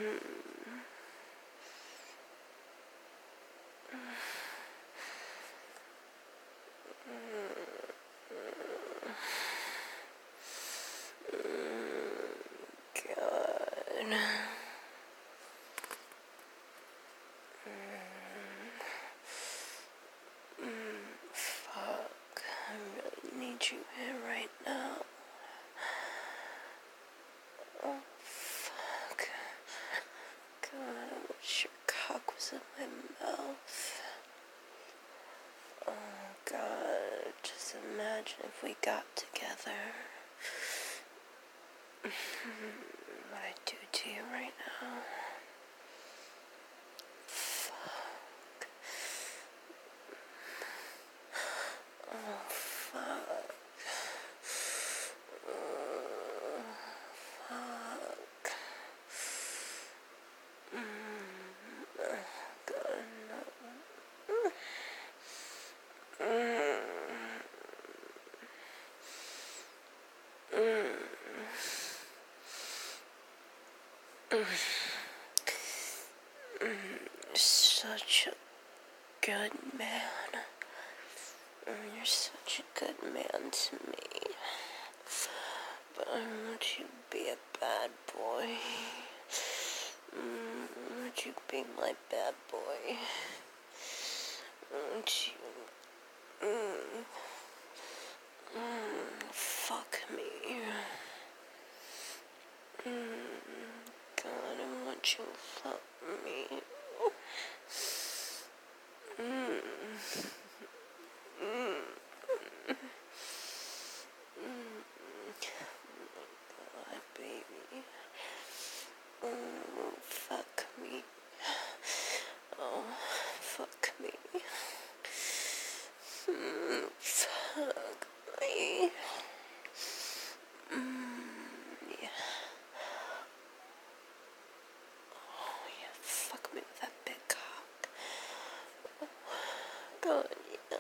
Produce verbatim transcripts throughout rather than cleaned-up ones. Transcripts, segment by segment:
Fuck, I really need you here right now. Oh, fuck. God, I wish your cock was in my mouth. Oh, God, just imagine if we got together. What I do to you right now. Fuck. Oh, fuck. Oh, fuck. Mm. Oh, God, no. Mm. Mm. Mm. Mm. Such a good man. You're such a good man to me. But I want you to be a bad boy. Mm, I want you to be my bad boy. I want you... Mm, mm, fuck me. Mm, God, I want you to fuck me. Mm. Mm. Mm. God, baby. Oh, fuck me. Oh, fuck me. Mm, fuck me. Mm, yeah. Oh, yeah, fuck me with that big cock. Oh, God, yeah.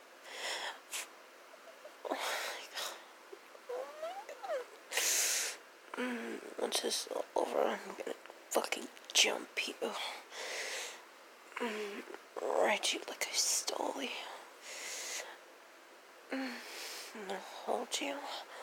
Oh, my God. Oh, my God. Mm, once this is all over, I'm gonna fucking jump you. Mm, write you like I stole you. Mm, I'm gonna hold you.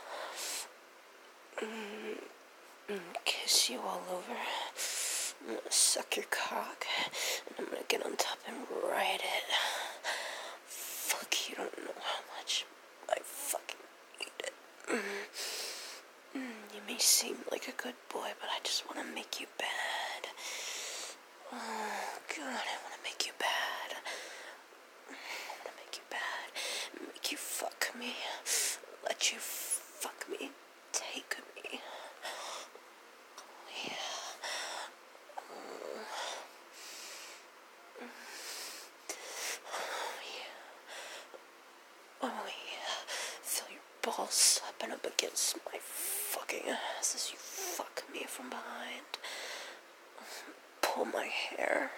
Mm, mm, kiss you all over. I'm gonna suck your cock. And I'm gonna get on top and ride it. Fuck, you don't know how much I fucking need it. Mm, mm, you may seem like a good boy, but I just wanna make you bad. Oh, God, I wanna make you bad. I wanna make you bad. Make you fuck me. Let you fuck me. Take me. Oh, yeah. Oh, oh yeah. Oh, yeah. Feel your balls slapping up against my fucking ass as you fuck me from behind. Pull my hair.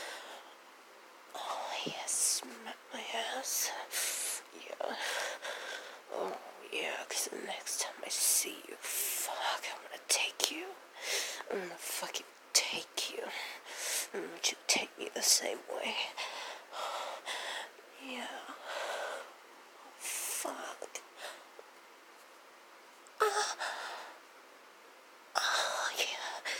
Oh, yeah, smack my ass. Yeah. Oh, yeah, because the next time I see you, fuck, I'm gonna take you. I'm gonna fucking take you. And would you take me the same way? Yeah. Fuck. Ah. Oh, yeah.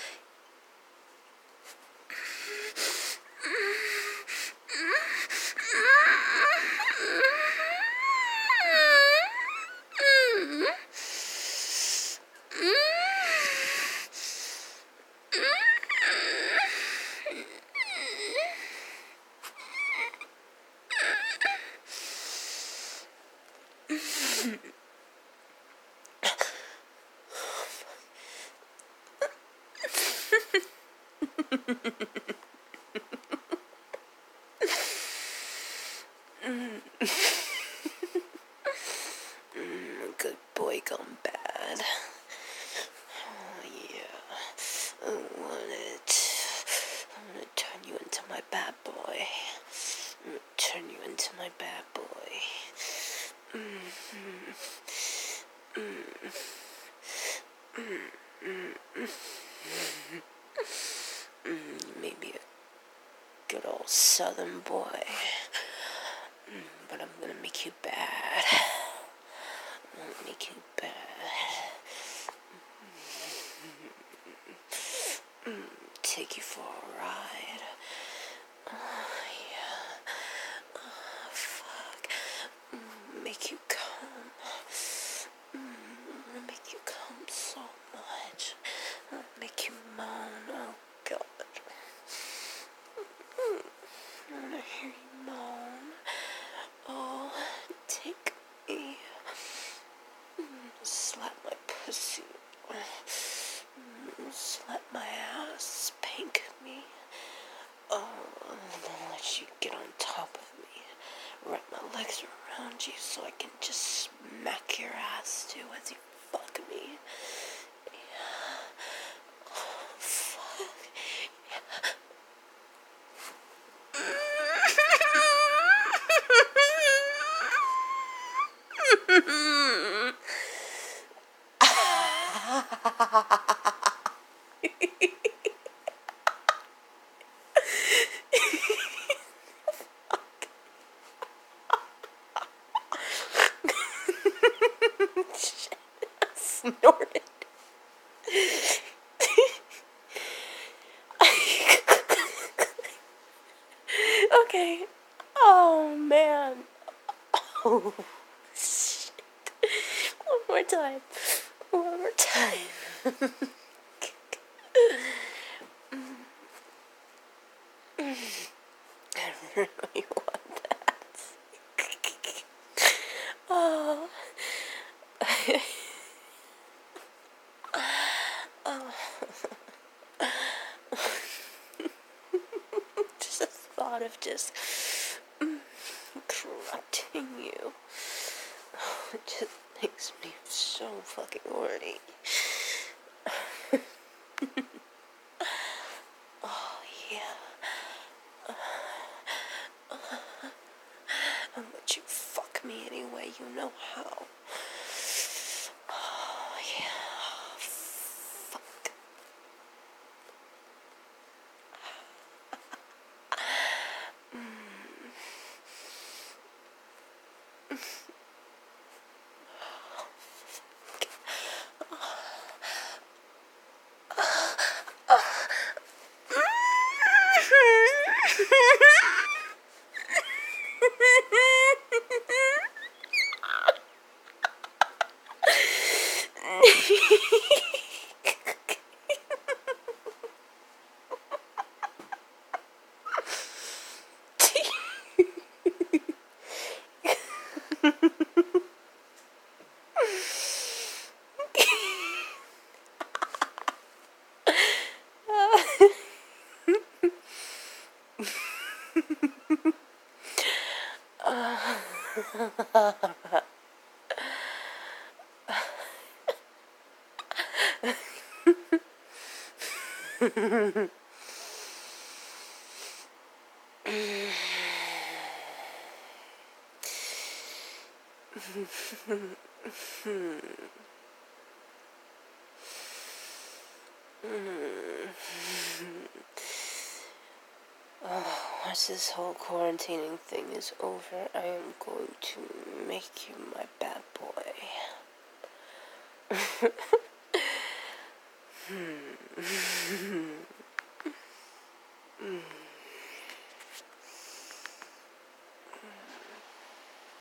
Good boy gone bad. Oh, yeah. I want it. I'm gonna turn you into my bad boy. I'm gonna turn you into my bad boy. Mm-hmm. Mm-hmm. Mm-hmm. southern boy. But I'm gonna make you bad. I'm gonna make you bad. Take you for a ride. Oh, yeah. Oh, fuck. Make you come. Make you come so much. Make you moan. Oh, God. I wanna hear you moan. Oh, take me. Slap my pussy. Slap my ass. Spank me. Oh, and then let you get on top of me. Wrap my legs around you so I can just smack your ass too as you fuck me. Yeah. Oh, fuck. Shit, I snorted. Okay. Oh, man. Oh, shit. One more time. One more time. I really want that. Oh. Oh. Just the thought of just corrupting you. Oh, it just makes me so fucking horny. Oh, yeah. I'll let you fuck me anyway, you know how. Oh, yeah. Fuck. Oh, once this whole quarantining thing is over, I am going to make you my bad boy. Hmm.